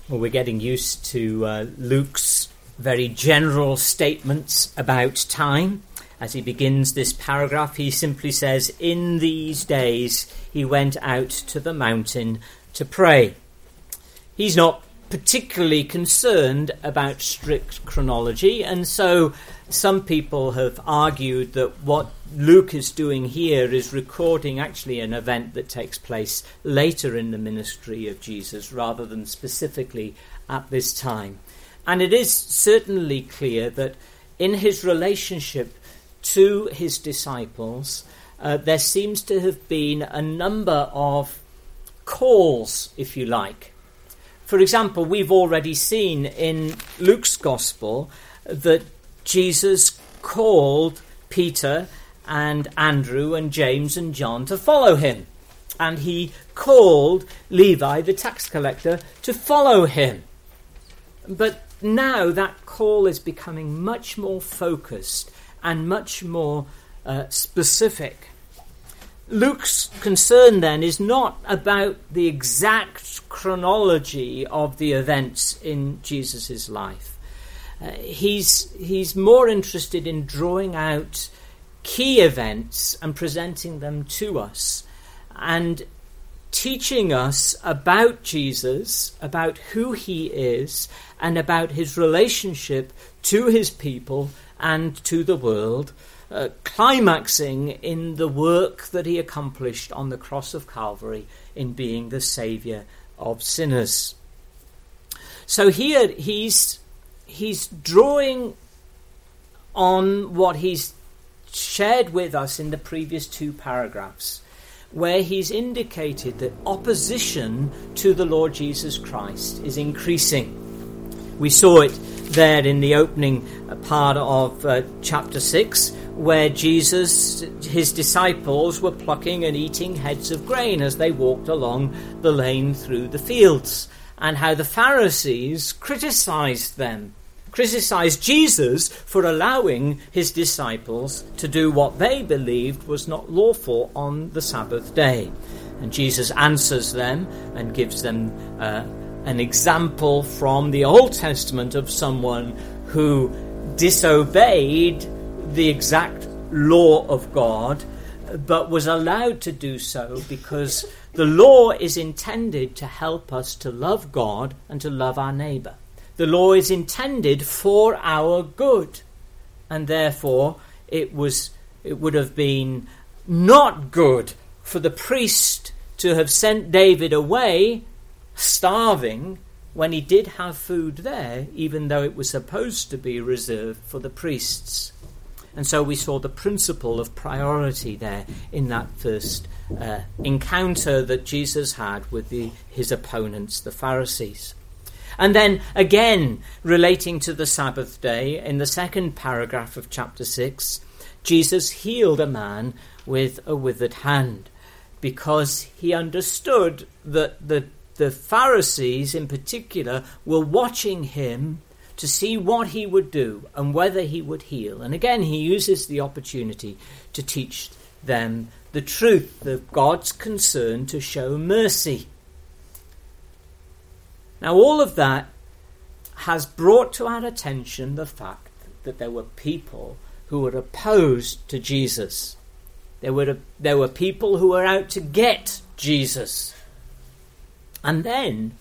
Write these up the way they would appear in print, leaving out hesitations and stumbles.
Well, we're getting used to Luke's very general statements about time. As he begins this paragraph, he simply says, "In these days he went out to the mountain to pray." He's not particularly concerned about strict chronology, and so some people have argued that what Luke is doing here is recording actually an event that takes place later in the ministry of Jesus rather than specifically at this time. And it is certainly clear that in his relationship to his disciples, there seems to have been a number of calls, if you like. For example, we've already seen in Luke's Gospel that Jesus called Peter and Andrew and James and John to follow him. And he called Levi, the tax collector, to follow him. But now that call is becoming much more focused and much more specific. Luke's concern then is not about the exact chronology of the events in Jesus' life. He's more interested in drawing out key events and presenting them to us and teaching us about Jesus, about who he is, and about his relationship to his people and to the world, climaxing in the work that he accomplished on the cross of Calvary in being the Saviour of sinners. So here he's drawing on what he's shared with us in the previous two paragraphs, where he's indicated that opposition to the Lord Jesus Christ is increasing. We saw it there in the opening part of chapter 6, where his disciples were plucking and eating heads of grain as they walked along the lane through the fields, and how the Pharisees criticized Jesus for allowing his disciples to do what they believed was not lawful on the Sabbath day. And Jesus answers them and gives them an example from the Old Testament of someone who disobeyed the exact law of God, but was allowed to do so because the law is intended to help us to love God and to love our neighbour. The law is intended for our good, and therefore it would have been not good for the priest to have sent David away starving when he did have food there, even though it was supposed to be reserved for the priests. And so we saw the principle of priority there in that first encounter that Jesus had with his opponents, the Pharisees. And then again, relating to the Sabbath day, in the second paragraph of chapter 6, Jesus healed a man with a withered hand because he understood that the Pharisees in particular were watching him to see what he would do and whether he would heal. And again, he uses the opportunity to teach them the truth of God's concern to show mercy. Now, all of that has brought to our attention the fact that there were people who were opposed to Jesus. There were people who were out to get Jesus. And then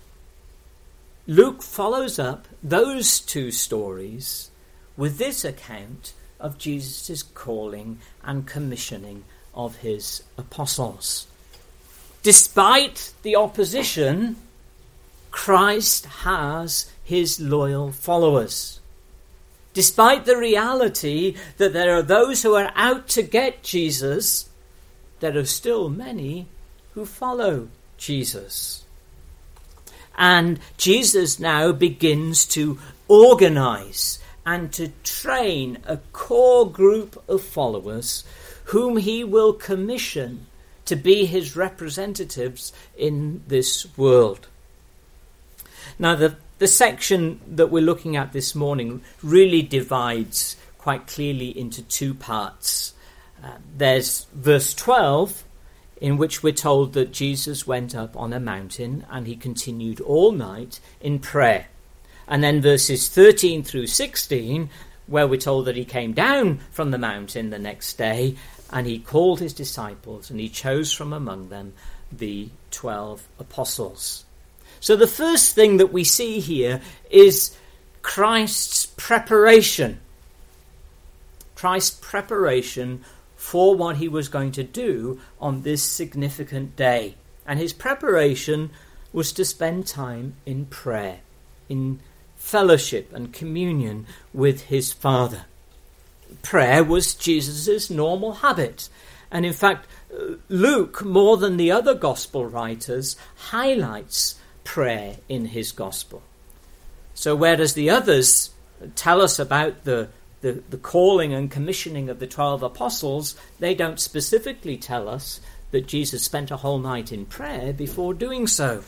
Luke follows up those two stories with this account of Jesus' calling and commissioning of his apostles. Despite the opposition, Christ has his loyal followers. Despite the reality that there are those who are out to get Jesus, there are still many who follow Jesus. And Jesus now begins to organize and to train a core group of followers whom he will commission to be his representatives in this world. Now, the section that we're looking at this morning really divides quite clearly into two parts. There's verse 12, in which we're told that Jesus went up on a mountain and he continued all night in prayer. And then verses 13 through 16, where we're told that he came down from the mountain the next day and he called his disciples and he chose from among them the 12 apostles. So the first thing that we see here is Christ's preparation. Christ's preparation for what he was going to do on this significant day. And his preparation was to spend time in prayer, in fellowship and communion with his Father. Prayer was Jesus' normal habit. And in fact, Luke, more than the other gospel writers, highlights prayer in his gospel. So whereas the others tell us about the calling and commissioning of the 12 apostles, they don't specifically tell us that Jesus spent a whole night in prayer before doing so.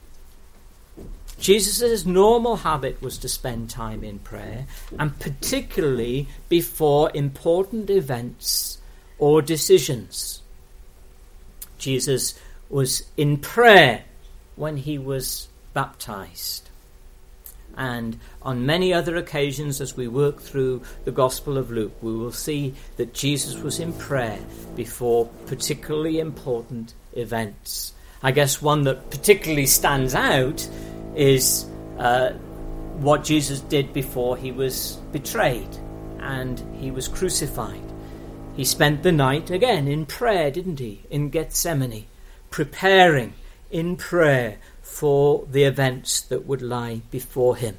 Jesus' normal habit was to spend time in prayer, and particularly before important events or decisions. Jesus was in prayer when he was baptized. And on many other occasions, as we work through the Gospel of Luke, we will see that Jesus was in prayer before particularly important events. I guess one that particularly stands out is what Jesus did before he was betrayed and he was crucified. He spent the night again in prayer, didn't he, in Gethsemane, preparing in prayer for the events that would lie before him.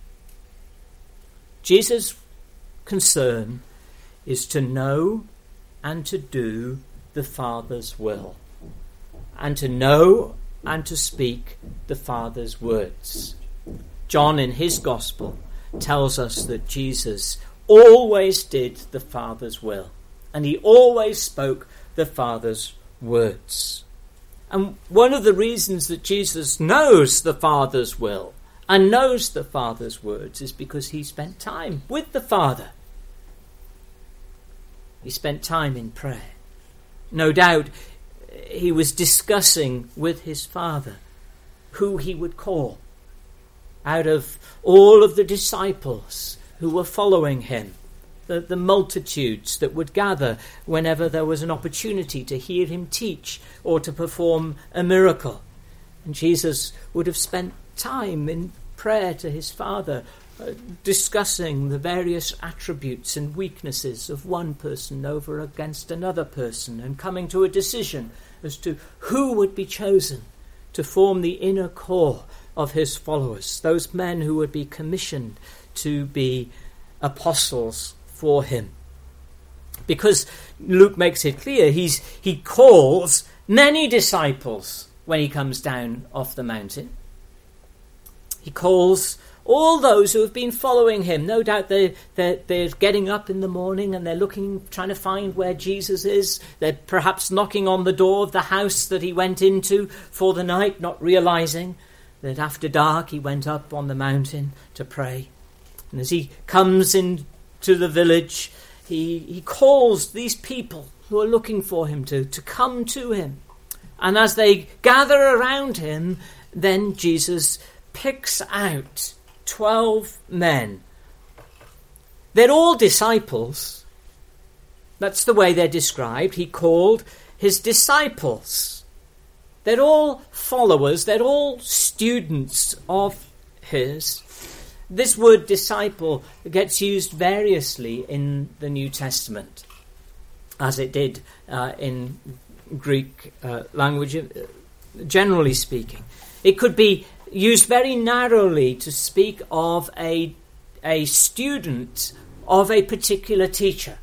Jesus' concern is to know and to do the Father's will, and to know and to speak the Father's words. John, in his Gospel, tells us that Jesus always did the Father's will, and he always spoke the Father's words. And one of the reasons that Jesus knows the Father's will and knows the Father's words is because he spent time with the Father. He spent time in prayer. No doubt he was discussing with his Father who he would call out of all of the disciples who were following him, the multitudes that would gather whenever there was an opportunity to hear him teach or to perform a miracle. And Jesus would have spent time in prayer to his Father, discussing the various attributes and weaknesses of one person over against another person, and coming to a decision as to who would be chosen to form the inner core of his followers, those men who would be commissioned to be apostles for him. Because Luke makes it clear, he calls many disciples when he comes down off the mountain. He calls all those who have been following him. No doubt they're getting up in the morning and they're trying to find where Jesus is. They're perhaps knocking on the door of the house that he went into for the night, not realizing that after dark he went up on the mountain to pray. And as he comes into the village, he calls these people who are looking for him to come to him. And as they gather around him, then Jesus picks out 12 men. They're all disciples. That's the way they're described. He called his disciples. They're all followers. They're all students of his. This word disciple gets used variously in the New Testament, as it did in Greek language, generally speaking. It could be used very narrowly to speak of a student of a particular teacher.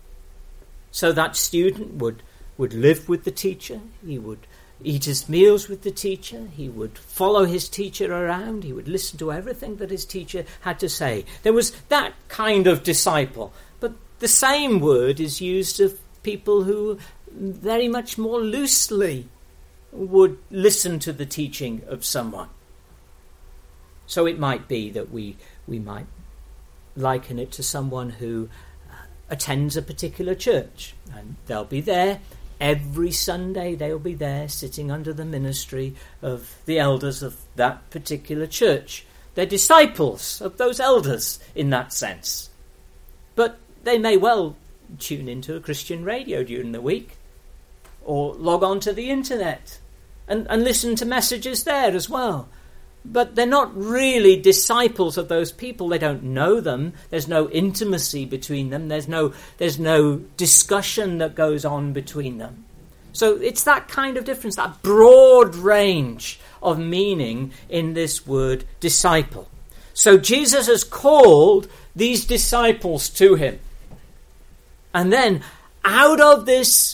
So that student would live with the teacher, he would eat his meals with the teacher, he would follow his teacher around, he would listen to everything that his teacher had to say. There was that kind of disciple. But the same word is used of people who very much more loosely would listen to the teaching of someone. So it might be that we might liken it to someone who attends a particular church, and they'll be there every Sunday they'll be there sitting under the ministry of the elders of that particular church. They're disciples of those elders in that sense. But they may well tune into a Christian radio during the week or log on to the internet and listen to messages there as well. But they're not really disciples of those people. They don't know them. There's no intimacy between them. There's no discussion that goes on between them. So it's that kind of difference, that broad range of meaning in this word disciple. So Jesus has called these disciples to him. And then out of this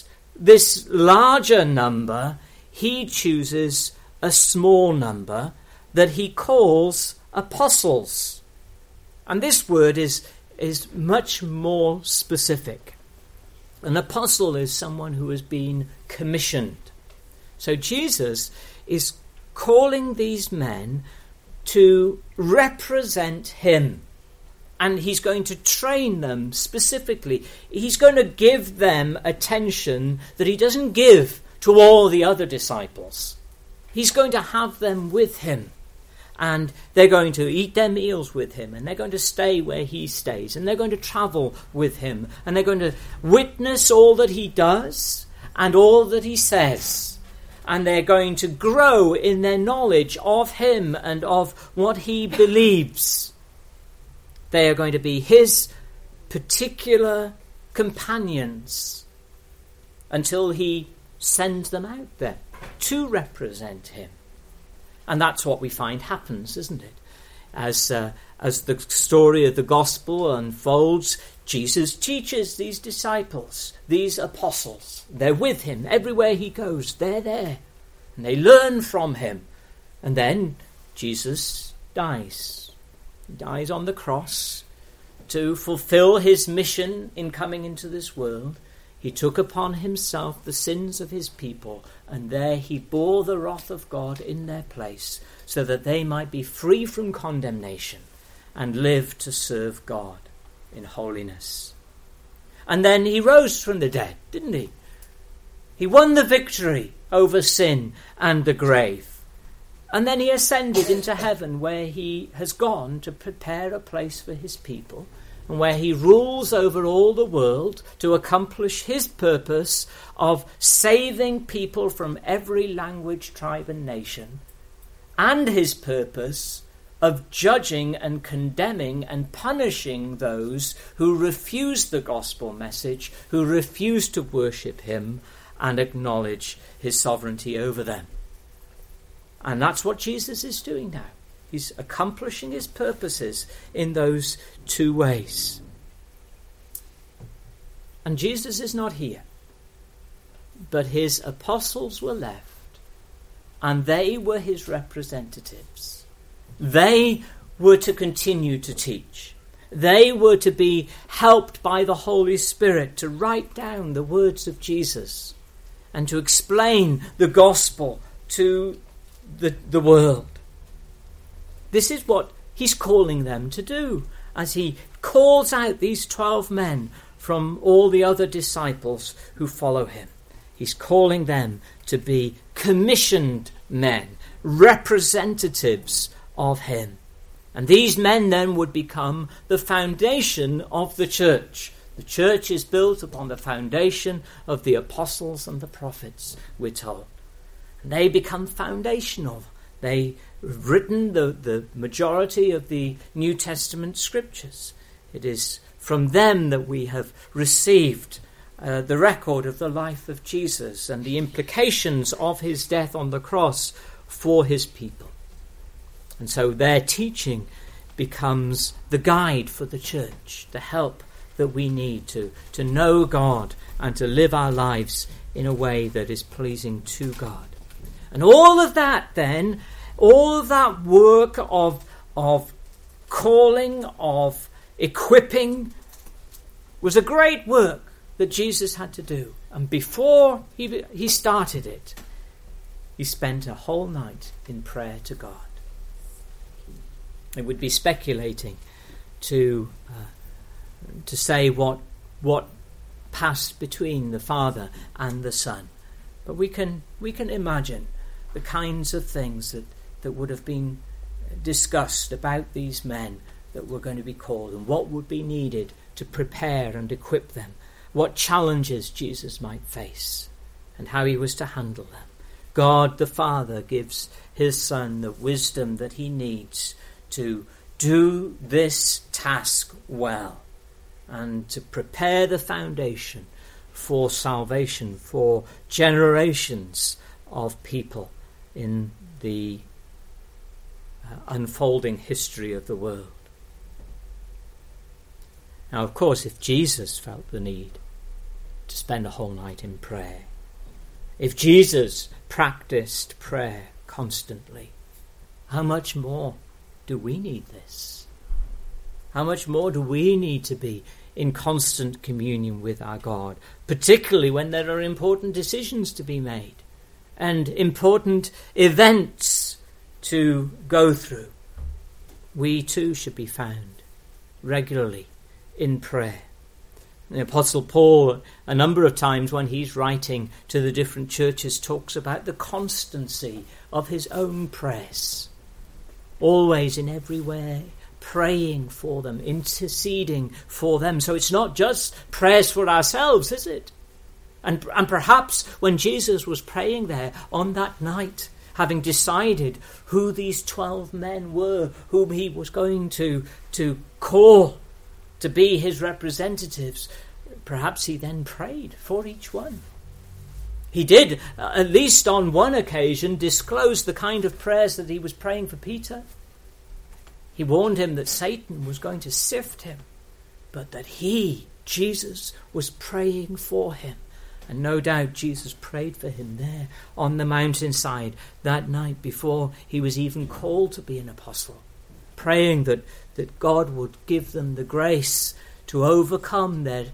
larger number, he chooses a small number that he calls apostles. And this word is much more specific. An apostle is someone who has been commissioned. So Jesus is calling these men to represent him. And he's going to train them specifically. He's going to give them attention that he doesn't give to all the other disciples. He's going to have them with him. And they're going to eat their meals with him, and they're going to stay where he stays, and they're going to travel with him, and they're going to witness all that he does and all that he says. And they're going to grow in their knowledge of him and of what he believes. They are going to be his particular companions until he sends them out there to represent him. And that's what we find happens, isn't it? As the story of the gospel unfolds, Jesus teaches these disciples, these apostles. They're with him everywhere he goes. They're there. And they learn from him. And then Jesus dies. He dies on the cross to fulfill his mission in coming into this world. He took upon himself the sins of his people, and there he bore the wrath of God in their place, so that they might be free from condemnation and live to serve God in holiness. And then he rose from the dead, didn't he? He won the victory over sin and the grave. And then he ascended into heaven, where he has gone to prepare a place for his people, and where he rules over all the world to accomplish his purpose of saving people from every language, tribe and nation, and his purpose of judging and condemning and punishing those who refuse the gospel message, who refuse to worship him and acknowledge his sovereignty over them. And that's what Jesus is doing now. He's accomplishing his purposes in those two ways. And Jesus is not here, but his apostles were left, and they were his representatives. They were to continue to teach. They were to be helped by the Holy Spirit to write down the words of Jesus and to explain the gospel to the world. This is what he's calling them to do as he calls out these 12 men from all the other disciples who follow him. He's calling them to be commissioned men, representatives of him. And these men then would become the foundation of the church. The church is built upon the foundation of the apostles and the prophets, we're told. And they become foundational. They've written the majority of the New Testament scriptures. It is from them that we have received the record of the life of Jesus and the implications of his death on the cross for his people. And so their teaching becomes the guide for the church, the help that we need to know God and to live our lives in a way that is pleasing to God. And all of that then, all of that work of calling, of equipping, was a great work that Jesus had to do. And before he started it, he spent a whole night in prayer to God. It would be speculating to say what passed between the Father and the Son. But we can imagine the kinds of things that would have been discussed about these men that were going to be called, and what would be needed to prepare and equip them, what challenges Jesus might face, and how he was to handle them. God the Father gives his Son the wisdom that he needs to do this task well, and to prepare the foundation for salvation for generations of people in the unfolding history of the world. Now, of course, if Jesus felt the need to spend a whole night in prayer, if Jesus practiced prayer constantly, how much more do we need this? How much more do we need to be in constant communion with our God, particularly when there are important decisions to be made and important events to go through? We too should be found regularly in prayer. The Apostle Paul, a number of times when he's writing to the different churches, talks about the constancy of his own prayers. Always, in every way, praying for them, interceding for them. So it's not just prayers for ourselves, is it? And perhaps when Jesus was praying there on that night, having decided who these 12 men were, whom he was going to call to be his representatives, perhaps he then prayed for each one. He did, at least on one occasion, disclose the kind of prayers that he was praying for Peter. He warned him that Satan was going to sift him, but that he, Jesus, was praying for him. And no doubt Jesus prayed for him there on the mountainside that night before he was even called to be an apostle, praying that God would give them the grace to overcome their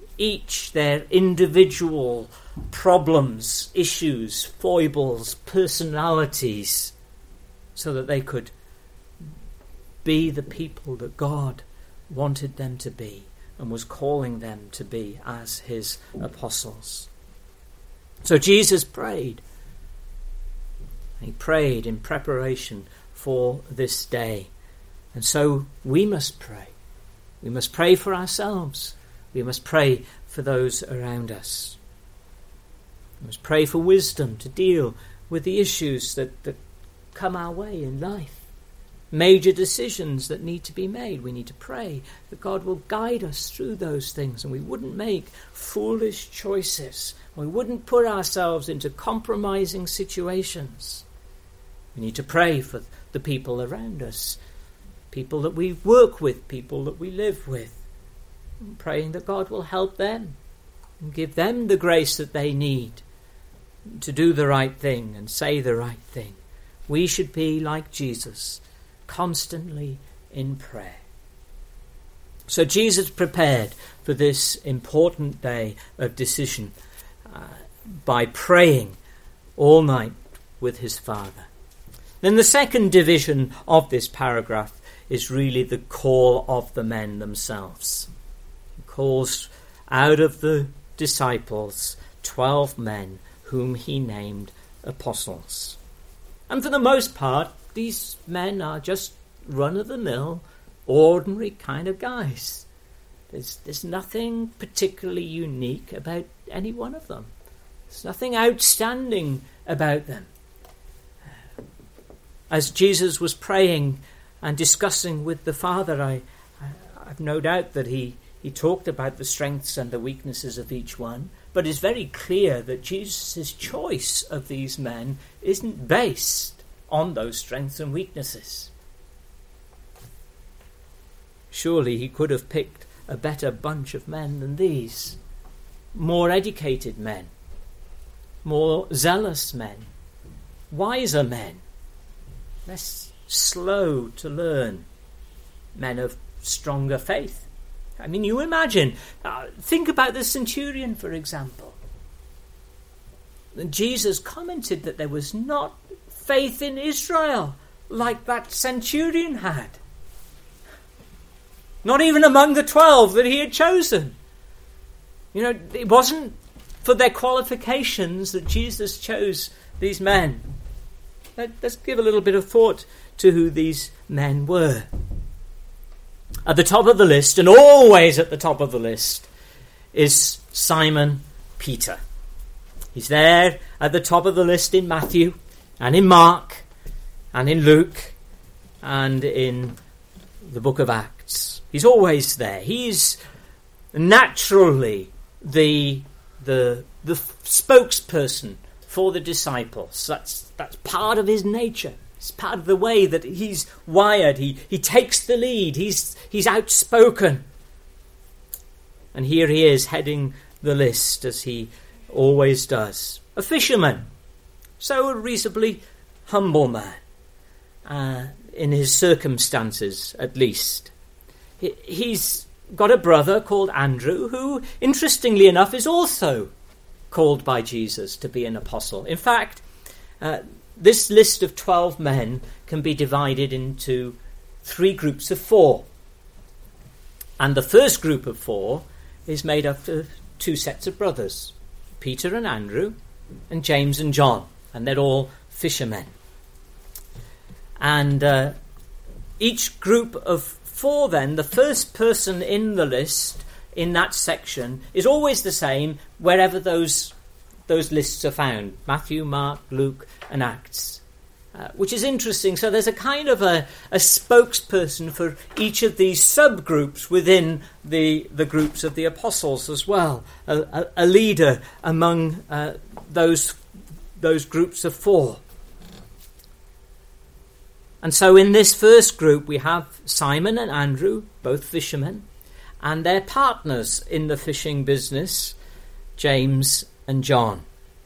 individual problems, issues, foibles, personalities, so that they could be the people that God wanted them to be and was calling them to be as his apostles. So Jesus prayed. He prayed in preparation for this day. And so we must pray. We must pray for ourselves. We must pray for those around us. We must pray for wisdom to deal with the issues that come our way in life. Major decisions that need to be made. We need to pray that God will guide us through those things, and we wouldn't make foolish choices. We wouldn't put ourselves into compromising situations. We need to pray for the people around us, people that we work with, people that we live with, praying that God will help them and give them the grace that they need to do the right thing and say the right thing. We should be like Jesus, constantly in prayer. So Jesus prepared for this important day of decision by praying all night with his Father. Then the second division of this paragraph is really the call of the men themselves. He calls out of the disciples 12 men whom he named apostles. And for the most part, these men are just run-of-the-mill, ordinary kind of guys. There's nothing particularly unique about any one of them. There's nothing outstanding about them. As Jesus was praying and discussing with the Father, I've no doubt that he talked about the strengths and the weaknesses of each one, but it's very clear that Jesus' choice of these men isn't based on those strengths and weaknesses. Surely he could have picked a better bunch of men than these. More educated men, more zealous men, wiser men, less slow to learn, men of stronger faith. I mean, you imagine, think about the centurion, for example. Jesus commented that there was not faith in Israel like that centurion had. Not even among the 12 that he had chosen. It wasn't for their qualifications that Jesus chose these men. Let's give a little bit of thought to who these men were. At the top of the list, and always at the top of the list, is Simon Peter. He's there at the top of the list in Matthew and in Mark and in Luke and in the book of Acts. He's always there. He's naturally the spokesperson for the disciples. That's part of his nature. It's part of the way that he's wired. He takes the lead. He's outspoken. And here he is heading the list as he always does. A fisherman. So a reasonably humble man. In his circumstances, at least. He's got a brother called Andrew, who, interestingly enough, is also called by Jesus to be an apostle. In fact, this list of 12 men can be divided into 3 groups of 4. And the first group of 4 is made up of 2 sets of brothers, Peter and Andrew, and James and John, and they're all fishermen. And each group of 4 then, the first person in the list in that section is always the same wherever those lists are found. Matthew, Mark, Luke and Acts. Which is interesting. So there's a kind of a spokesperson for each of these subgroups within the groups of the apostles as well. A leader among those groups of 4. And so in this first group we have Simon and Andrew, both fishermen, and their partners in the fishing business, James and John.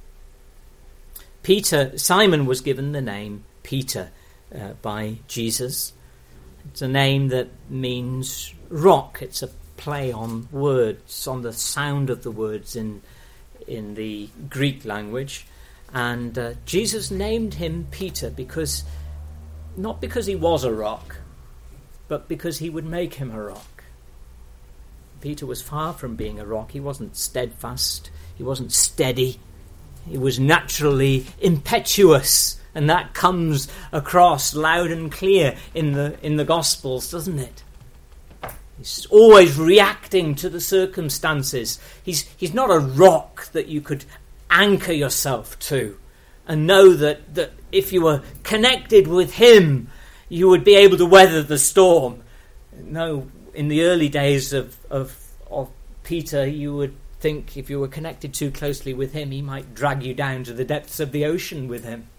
Simon was given the name Peter by Jesus. It's a name that means rock. It's a play on words, on the sound of the words in the Greek language. And Jesus named him Peter not because he was a rock, but because he would make him a rock. Peter was far from being a rock. He wasn't steadfast. He wasn't steady. He was naturally impetuous, and that comes across loud and clear in the Gospels, doesn't it? He's always reacting to the circumstances. He's not a rock that you could anchor yourself to and know that if you were connected with him, you would be able to weather the storm. No, in the early days of Peter, you would think if you were connected too closely with him, he might drag you down to the depths of the ocean with him.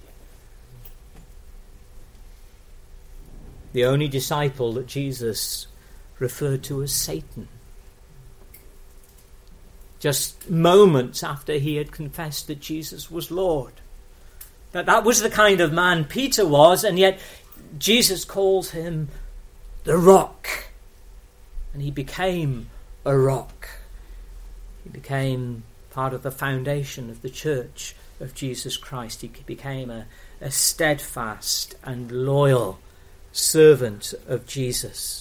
The only disciple that Jesus referred to as Satan. Just moments after he had confessed that Jesus was Lord. That was the kind of man Peter was, and yet Jesus calls him the rock. And he became a rock. He became part of the foundation of the church of Jesus Christ. He became a steadfast and loyal servant of Jesus.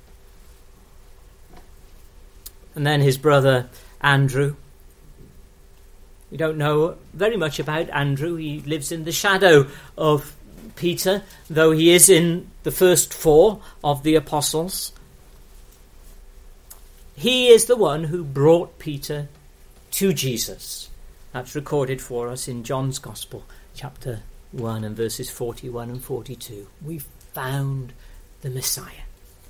And then his brother Andrew. We don't know very much about Andrew. He lives in the shadow of Peter, though he is in the first 4 of the apostles. He is the one who brought Peter to Jesus. That's recorded for us in John's Gospel, chapter 1 and verses 41 and 42. We found the Messiah.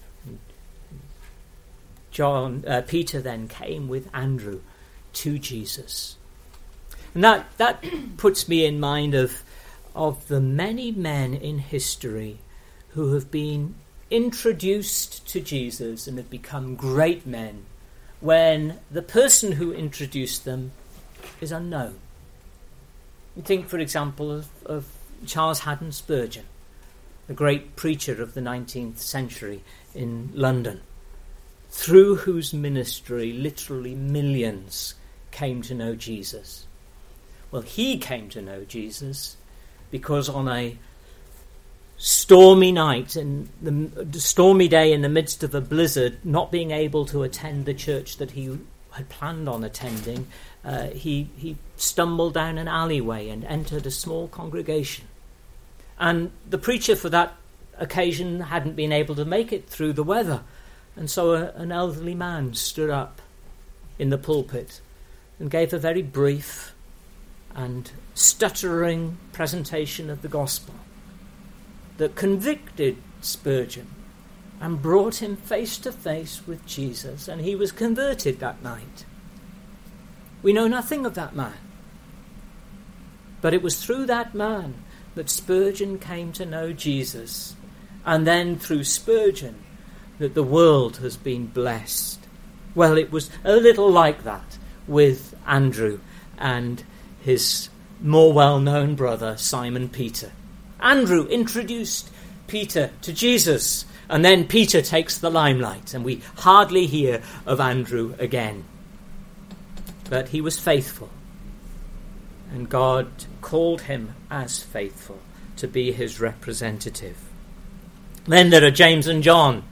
Peter then came with Andrew to Jesus. And that puts me in mind of the many men in history who have been introduced to Jesus and have become great men when the person who introduced them is unknown. You think, for example, of Charles Haddon Spurgeon, the great preacher of the 19th century in London, through whose ministry literally millions came to know Jesus. Well, he came to know Jesus because on a stormy night, stormy day in the midst of a blizzard, not being able to attend the church that he had planned on attending, he stumbled down an alleyway and entered a small congregation. And the preacher for that occasion hadn't been able to make it through the weather. And so an elderly man stood up in the pulpit and gave a very brief and stuttering presentation of the gospel that convicted Spurgeon and brought him face to face with Jesus, and he was converted that night. We know nothing of that man, but it was through that man that Spurgeon came to know Jesus, and then through Spurgeon that the world has been blessed. Well, it was a little like that with Andrew and his more well-known brother, Simon Peter. Andrew introduced Peter to Jesus, and then Peter takes the limelight, and we hardly hear of Andrew again. But he was faithful, and God called him as faithful to be his representative. Then there are James and John.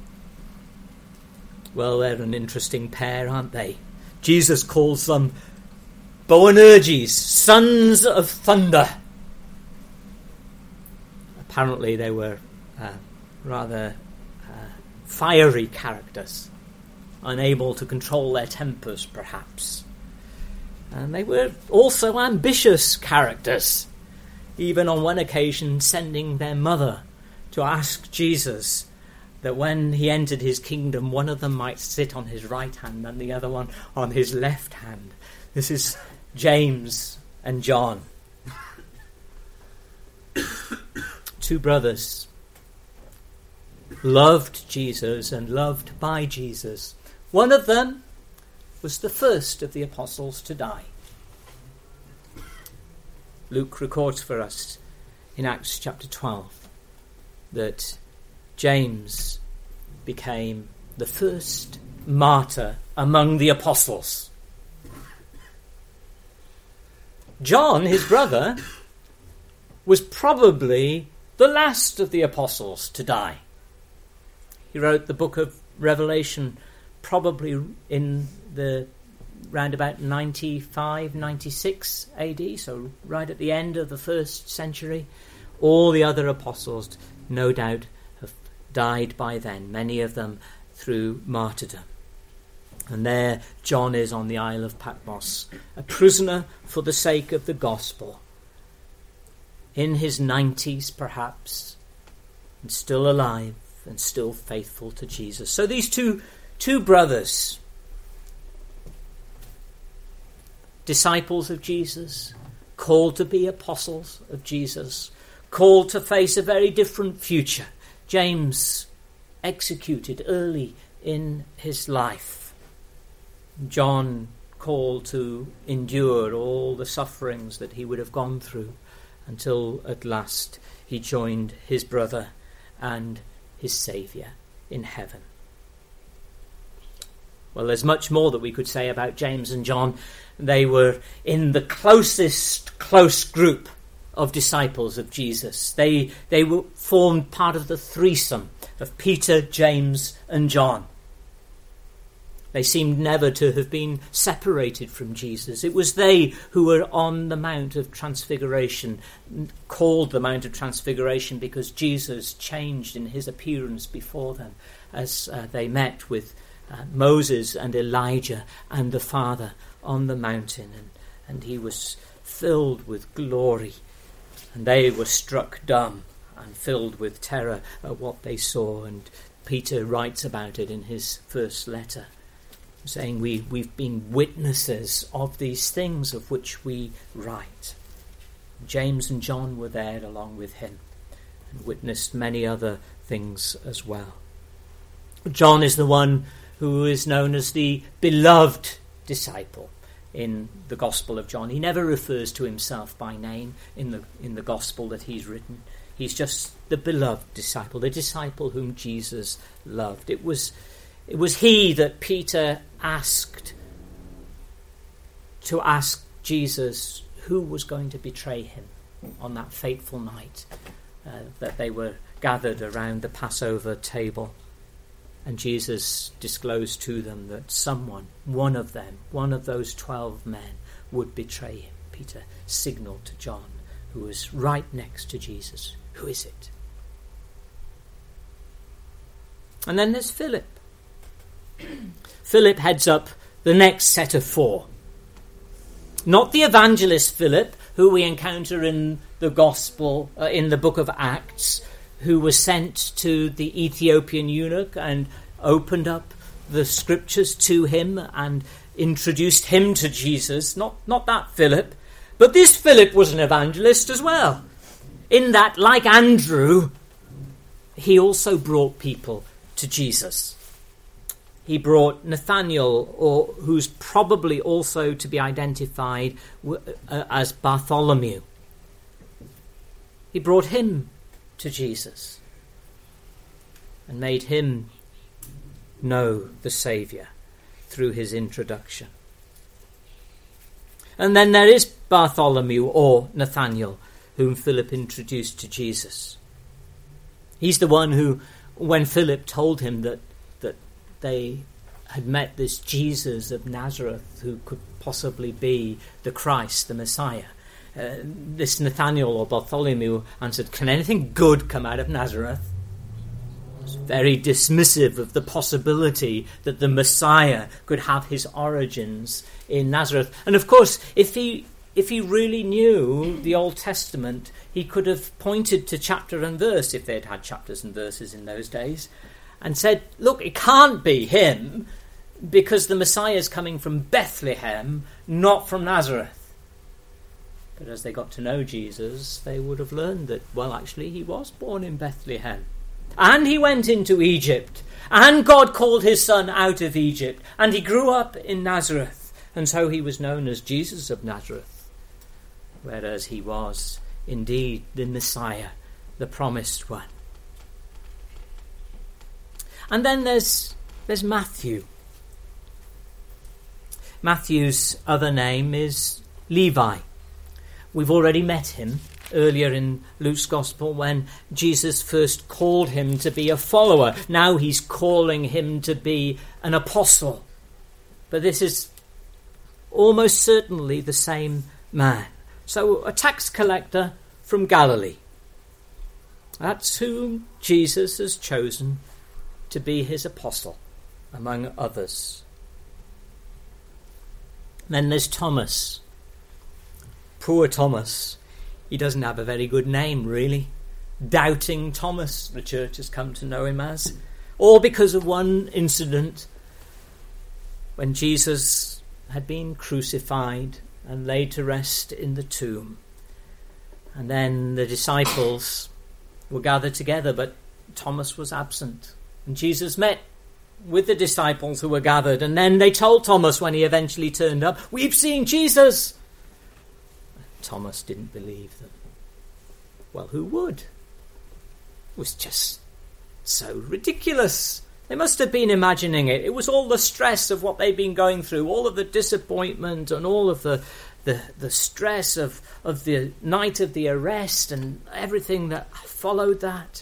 Well, they're an interesting pair, aren't they? Jesus calls them Boanerges, sons of thunder. Apparently they were rather fiery characters, unable to control their tempers, perhaps. And they were also ambitious characters, even on one occasion sending their mother to ask Jesus that when he entered his kingdom, one of them might sit on his right hand and the other one on his left hand. This is James and John. Two brothers, loved Jesus and loved by Jesus. One of them was the first of the apostles to die. Luke records for us in Acts chapter 12 that James became the first martyr among the apostles. John, his brother, was probably the last of the apostles to die. He wrote the book of Revelation probably in the round about 95, 96 AD, so right at the end of the first century. All the other apostles, no doubt, have died by then, many of them through martyrdom. And there John is on the Isle of Patmos, a prisoner for the sake of the gospel, in his 90s perhaps, and still alive and still faithful to Jesus. So these two brothers, disciples of Jesus, called to be apostles of Jesus, called to face a very different future. James executed early in his life. John called to endure all the sufferings that he would have gone through until at last he joined his brother and his Saviour in heaven. Well, there's much more that we could say about James and John. They were in the close group of disciples of Jesus. They formed part of the threesome of Peter, James and John. They seemed never to have been separated from Jesus. It was they who were on the Mount of Transfiguration, called the Mount of Transfiguration because Jesus changed in his appearance before them as they met with Moses and Elijah and the Father on the mountain, and he was filled with glory, and they were struck dumb and filled with terror at what they saw. And Peter writes about it in his first letter, saying we've been witnesses of these things of which we write. James and John were there along with him and witnessed many other things as well. John is the one who is known as the beloved disciple in the Gospel of John. He never refers to himself by name in the Gospel that he's written. He's just the beloved disciple, the disciple whom Jesus loved. It was he that Peter asked Jesus who was going to betray him on that fateful night that they were gathered around the Passover table. And Jesus disclosed to them that someone, one of them, one of those 12 men, would betray him. Peter signaled to John, who was right next to Jesus, "Who is it?" And then there's Philip. Philip heads up the next set of 4. Not the evangelist Philip, who we encounter in the Gospel, in the book of Acts, who was sent to the Ethiopian eunuch and opened up the scriptures to him and introduced him to Jesus. Not that Philip. But this Philip was an evangelist as well. In that, like Andrew, he also brought people to Jesus. He brought Nathanael, or who's probably also to be identified as Bartholomew. He brought him to Jesus and made him know the Saviour through his introduction. And then there is Bartholomew, or Nathanael, whom Philip introduced to Jesus. He's the one who, when Philip told him that they had met this Jesus of Nazareth who could possibly be the Christ, the Messiah, this Nathanael or Bartholomew answered, "Can anything good come out of Nazareth?" He was very dismissive of the possibility that the Messiah could have his origins in Nazareth. And of course, if he really knew the Old Testament, he could have pointed to chapter and verse, if they'd had chapters and verses in those days, and said, "Look, it can't be him, because the Messiah is coming from Bethlehem, not from Nazareth." But as they got to know Jesus, they would have learned that, well, actually, he was born in Bethlehem. And he went into Egypt. And God called his son out of Egypt. And he grew up in Nazareth. And so he was known as Jesus of Nazareth. Whereas he was indeed the Messiah, the promised one. And then there's Matthew. Matthew's other name is Levi. We've already met him earlier in Luke's Gospel when Jesus first called him to be a follower. Now he's calling him to be an apostle. But this is almost certainly the same man. So a tax collector from Galilee. That's whom Jesus has chosen to be his apostle, among others. Then there's Thomas. Poor Thomas. He doesn't have a very good name, really. Doubting Thomas, the church has come to know him as. All because of one incident when Jesus had been crucified and laid to rest in the tomb. And then the disciples were gathered together, but Thomas was absent. And Jesus met with the disciples who were gathered, and then they told Thomas when he eventually turned up, "We've seen Jesus." Thomas didn't believe them. Well, who would? It was just so ridiculous. They must have been imagining it. It was all the stress of what they'd been going through, all of the disappointment and all of the stress of the night of the arrest and everything that followed that.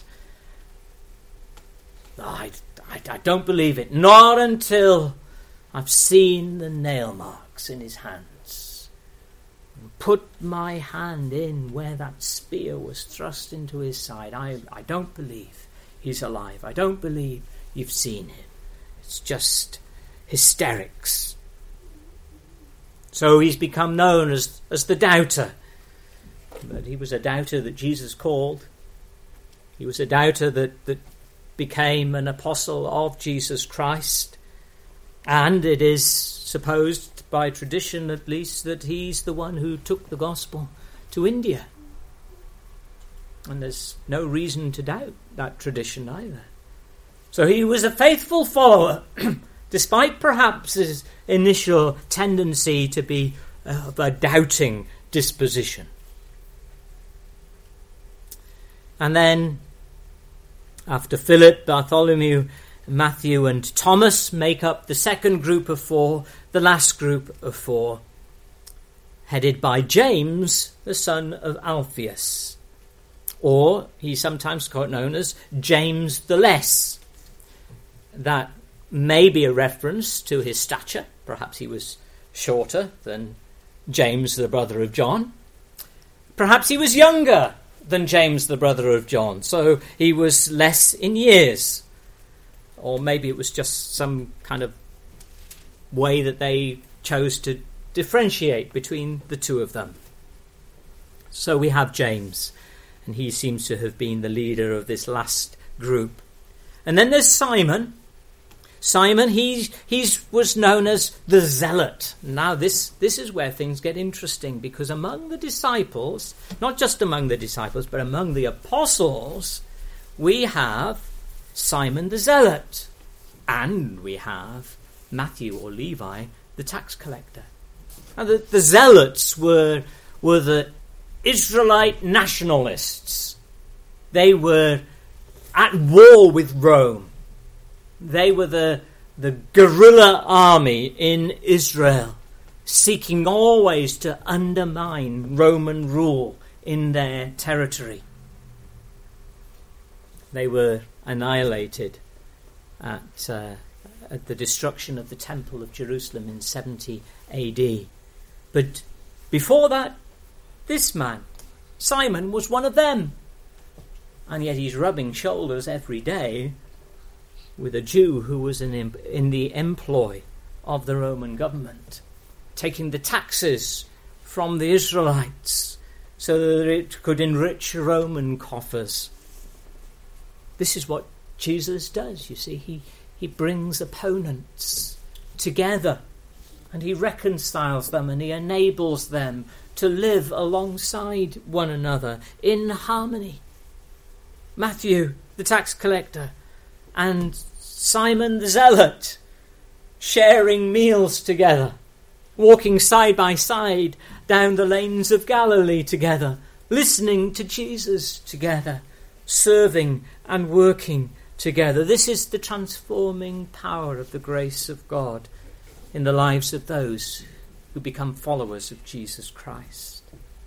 I don't believe it. Not until I've seen the nail marks in his hands. And put my hand in where that spear was thrust into his side. I don't believe he's alive. I don't believe you've seen him. It's just hysterics. So he's become known as the doubter. But he was a doubter that Jesus called. He was a doubter that became an apostle of Jesus Christ. And it is supposed, by tradition at least, that he's the one who took the gospel to India. And there's no reason to doubt that tradition either. So he was a faithful follower, despite perhaps his initial tendency to be of a doubting disposition. And then, after Philip, Bartholomew, Matthew and Thomas make up the second group of 4, the last group of 4, headed by James, the son of Alphaeus. Or he's sometimes known as James the Less. that may be a reference to his stature. Perhaps he was shorter than James, the brother of John. Perhaps he was younger than James, the brother of John, so he was less in years. Or maybe it was just some kind of way that they chose to differentiate between the two of them. So we have James, and he seems to have been the leader of this last group. And then there's Simon. Simon, he was known as the Zealot. Now this is where things get interesting, because among the disciples, not just among the disciples, but among the apostles, we have Simon the Zealot, and we have Matthew or Levi, the tax collector. Now the Zealots were the Israelite nationalists. They were at war with Rome. They were the guerrilla army in Israel, seeking always to undermine Roman rule in their territory. They were annihilated at the destruction of the Temple of Jerusalem in 70 AD. But before that, this man, Simon, was one of them. And yet he's rubbing shoulders every day with a Jew who was in the employ of the Roman government, taking the taxes from the Israelites so that it could enrich Roman coffers. This is what Jesus does, you see. He brings opponents together, and he reconciles them, and he enables them to live alongside one another in harmony. Matthew, the tax collector, and Simon the Zealot, sharing meals together, walking side by side down the lanes of Galilee together, listening to Jesus together, serving and working together. This is the transforming power of the grace of God in the lives of those who become followers of Jesus Christ.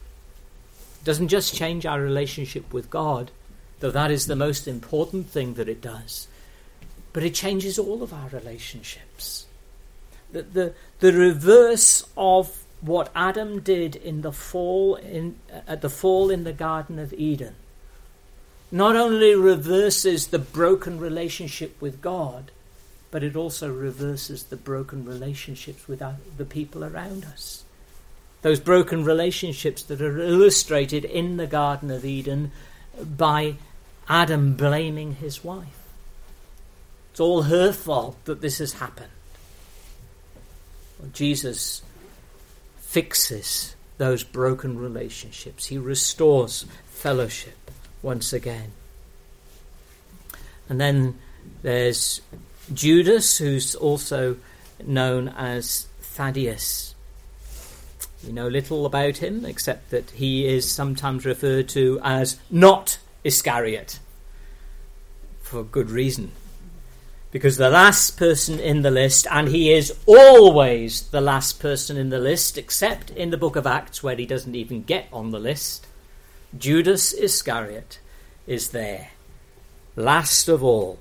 It doesn't just change our relationship with God, though that is the most important thing that it does, but it changes all of our relationships. The reverse of what Adam did in the fall at the fall in the Garden of Eden not only reverses the broken relationship with God, but it also reverses the broken relationships with the people around us. Those broken relationships that are illustrated in the Garden of Eden by Adam blaming his wife. It's all her fault that this has happened. Well, Jesus fixes those broken relationships. He restores fellowship once again. And then there's Judas, who's also known as Thaddeus. We know little about him, except that he is sometimes referred to as not Iscariot, for good reason. Because the last person in the list, and he is always the last person in the list, except in the book of Acts where he doesn't even get on the list, Judas Iscariot is there, last of all.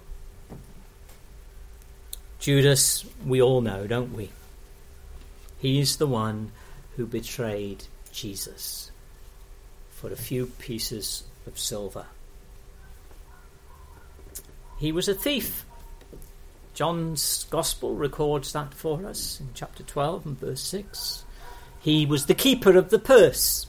Judas, we all know, don't we? He's the one who betrayed Jesus for a few pieces of silver. He was a thief. John's Gospel records that for us in chapter 12 and verse 6. He was the keeper of the purse,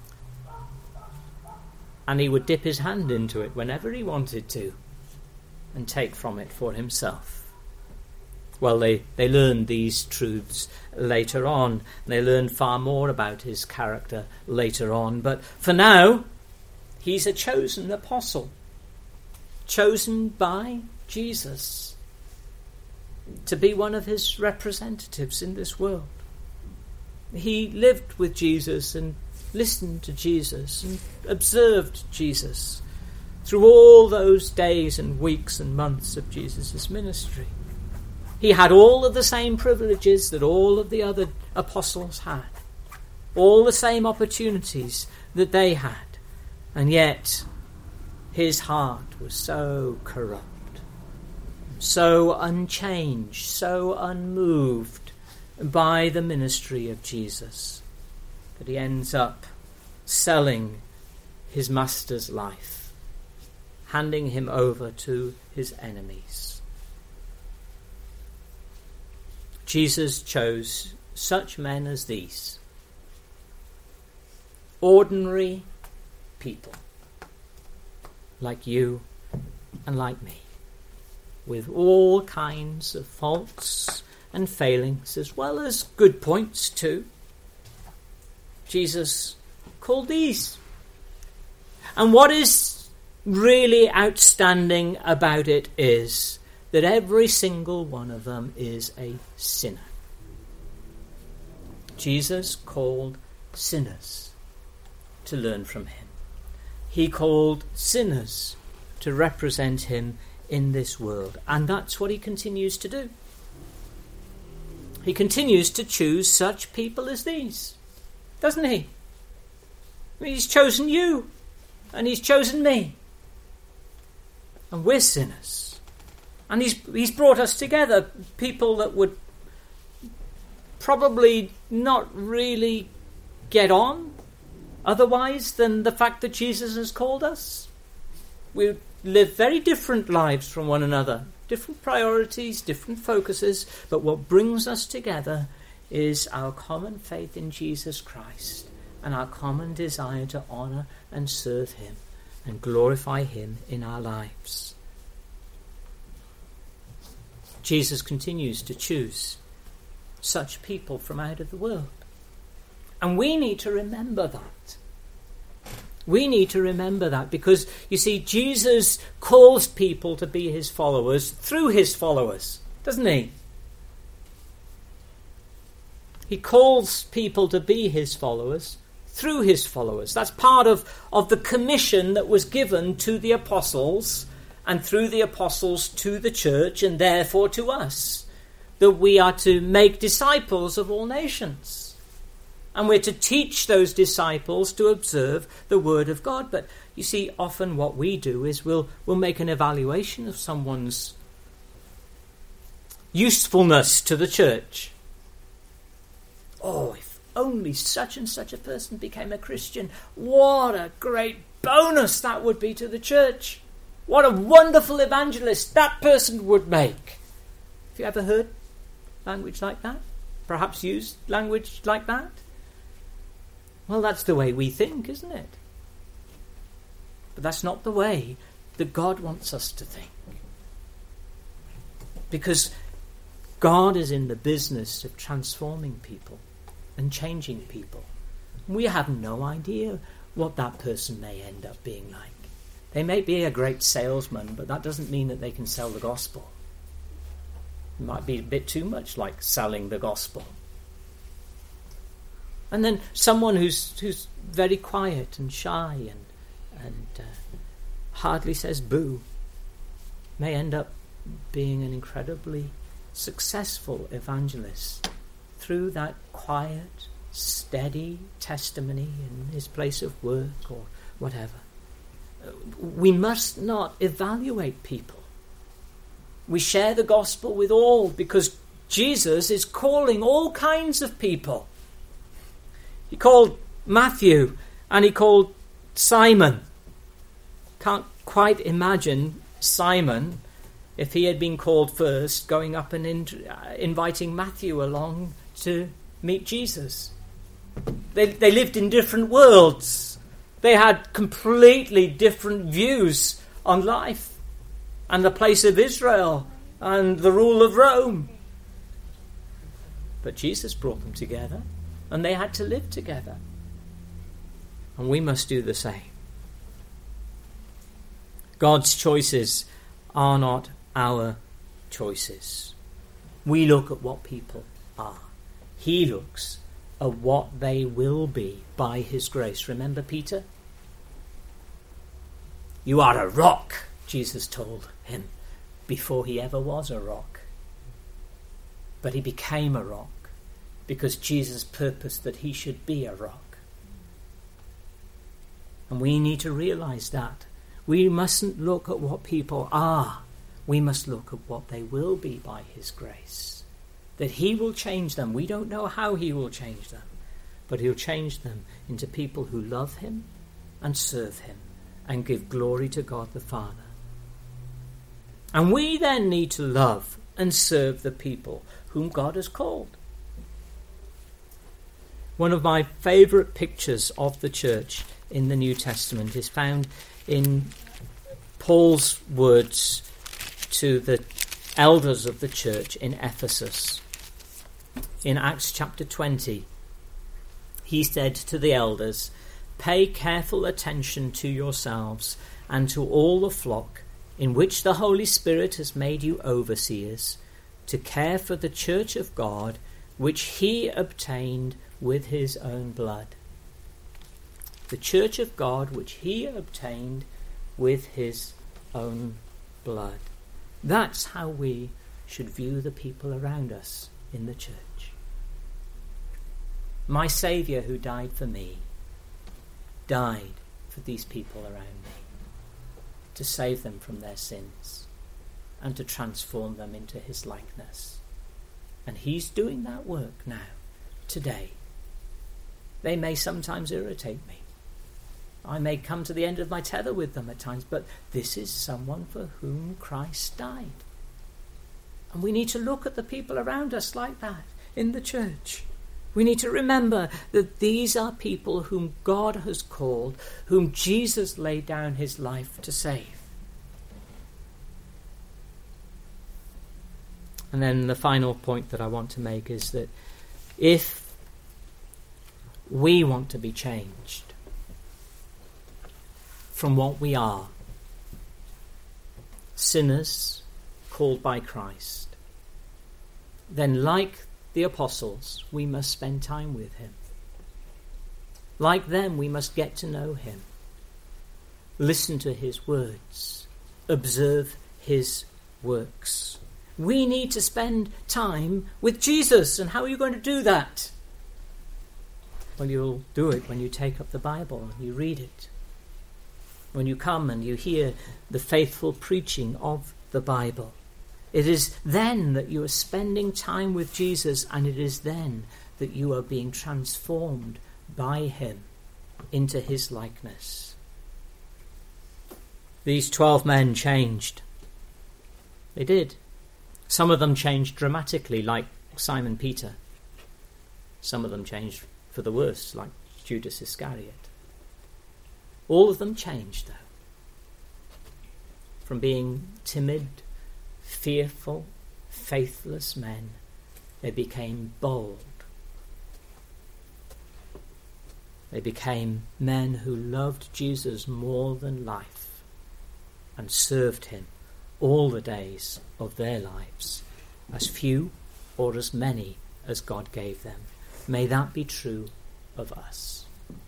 and he would dip his hand into it whenever he wanted to and take from it for himself. Well, they learned these truths later on. They learned far more about his character later on. But for now, he's a chosen apostle, chosen by Jesus to be one of his representatives in this world. He lived with Jesus and listened to Jesus and observed Jesus through all those days and weeks and months of Jesus' ministry. He had all of the same privileges that all of the other apostles had, all the same opportunities that they had, and yet his heart was so corrupt, so unchanged, so unmoved by the ministry of Jesus, that he ends up selling his master's life, handing him over to his enemies. Jesus chose such men as these, ordinary people like you and like me, with all kinds of faults and failings, as well as good points too. Jesus called these. And what is really outstanding about it is that every single one of them is a sinner. Jesus called sinners to learn from him. He called sinners to represent him in this world. And that's what he continues to do. He continues to choose such people as these, doesn't he? I mean, he's chosen you, and he's chosen me. And we're sinners. And he's brought us together, people that would probably not really get on otherwise than the fact that Jesus has called us. We live very different lives from one another, different priorities, different focuses, but what brings us together is our common faith in Jesus Christ and our common desire to honour and serve him and glorify him in our lives. Jesus continues to choose such people from out of the world. And we need to remember that. We need to remember that because, you see, Jesus calls people to be his followers through his followers, doesn't he? He calls people to be his followers through his followers. That's part of the commission that was given to the apostles and through the apostles to the church and therefore to us, that we are to make disciples of all nations. And we're to teach those disciples to observe the word of God. But you see, often what we do is we'll make an evaluation of someone's usefulness to the church. Oh, if only such and such a person became a Christian, what a great bonus that would be to the church. What a wonderful evangelist that person would make. Have you ever heard language like that? Perhaps used language like that? Well, that's the way we think, isn't it? But that's not the way that God wants us to think. Because God is in the business of transforming people and changing people. We have no idea what that person may end up being like. They may be a great salesman, but that doesn't mean that they can sell the gospel. It might be a bit too much like selling the gospel. And then someone who's very quiet and shy and hardly says boo may end up being an incredibly successful evangelist through that quiet, steady testimony in his place of work or whatever. We must not evaluate people. We share the gospel with all because Jesus is calling all kinds of people. He called Matthew and he called Simon. Can't quite imagine Simon, if he had been called first, going up and inviting Matthew along to meet Jesus. They lived in different worlds. They had completely different views on life and the place of Israel and the rule of Rome. But Jesus brought them together. And they had to live together. And we must do the same. God's choices are not our choices. We look at what people are. He looks at what they will be by his grace. Remember Peter? You are a rock, Jesus told him, before he ever was a rock. But he became a rock. Because Jesus purposed that he should be a rock. And we need to realize that. We mustn't look at what people are. we must look at what they will be by his grace. That he will change them. We don't know how he will change them, but he'll change them into people who love him and serve him and give glory to God the Father. And we then need to love and serve the people whom God has called. One of my favourite pictures of the church in the New Testament is found in Paul's words to the elders of the church in Ephesus. In Acts chapter 20, he said to the elders, "Pay careful attention to yourselves and to all the flock in which the Holy Spirit has made you overseers, to care for the church of God, which he obtained with his own blood." The church of God, which he obtained with his own blood. That's how we should view the people around us in the church. My Saviour, who died for me, died for these people around me, to save them from their sins and to transform them into his likeness. And he's doing that work now, today. They may sometimes irritate me. I may come to the end of my tether with them at times, but this is someone for whom Christ died. And we need to look at the people around us like that in the church. We need to remember that these are people whom God has called, whom Jesus laid down his life to save. And then the final point that I want to make is that if we want to be changed from what we are, sinners called by Christ, then like the apostles, we must spend time with him. Like them, we must get to know him, listen to his words, observe his works. We need to spend time with Jesus. And how are you going to do that? Well, you'll do it when you take up the Bible and you read it. When you come and you hear the faithful preaching of the Bible. It is then that you are spending time with Jesus, and it is then that you are being transformed by him into his likeness. These 12 men changed. They did. Some of them changed dramatically, like Simon Peter. Some of them changed for the worse, like Judas Iscariot. All of them changed, though. From being timid, fearful, faithless men, they became bold. They became men who loved Jesus more than life and served him all the days of their lives, as few or as many as God gave them. May that be true of us.